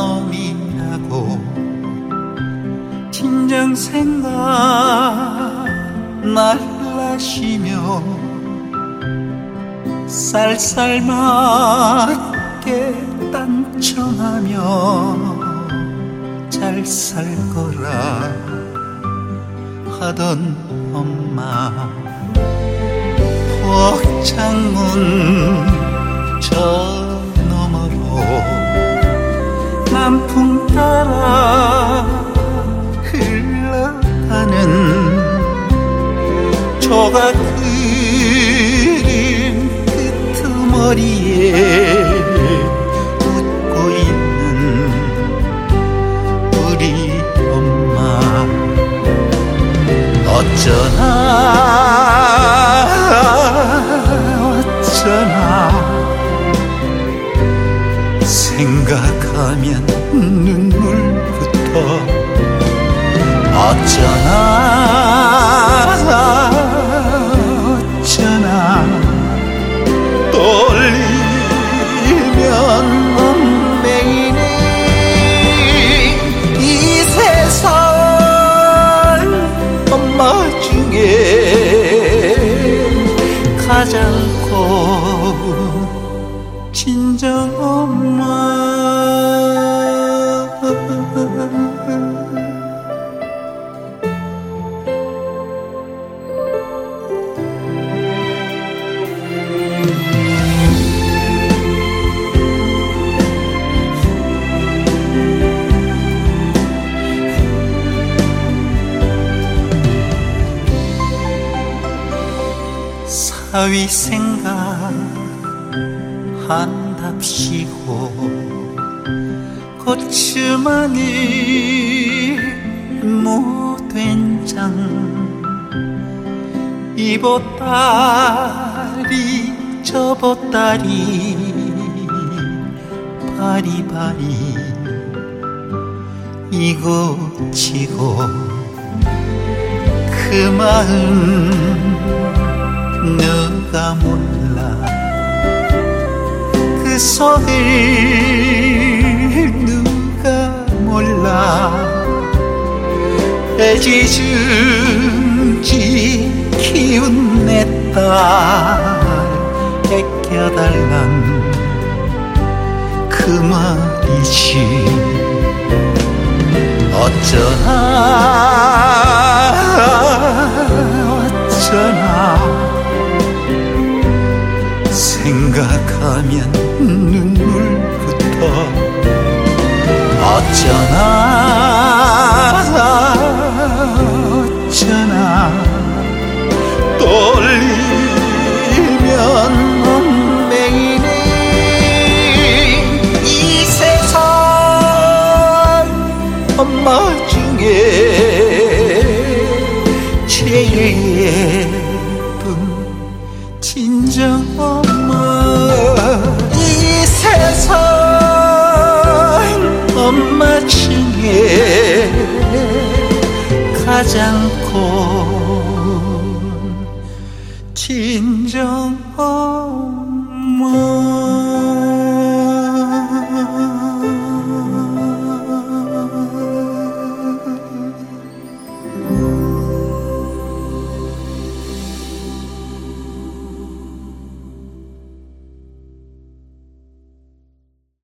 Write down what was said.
놈이라고 진정 생각 날라시며 쌀쌀맞게 딴청하며 잘 살 거라 하던 엄마 복창문 저 너머로 남풍 따라 흘러가는 조각 그린 끄트머리에 웃고 있는 우리 엄마 어쩌나 생각하면 눈물부터 어쩌나 떨리면 얽매이네 이 세상 엄마 중에 가장 고운 친정 엄마 사위생각 한답시고 고추마늘 무된장 이보따리 저보따리 바리바리 이고지고 그 마음 누가 몰라 그 속을 누가 몰라 애지중지 키운 내 딸 아껴달란 그 말이지 어쩌나 생각하면 눈물부터 어쩌나 떨리면 얽매이네 이 세상 엄마 중에 제일 예쁜 친정 엄마 이 세상 엄마 중에 가장 고운 친정 엄마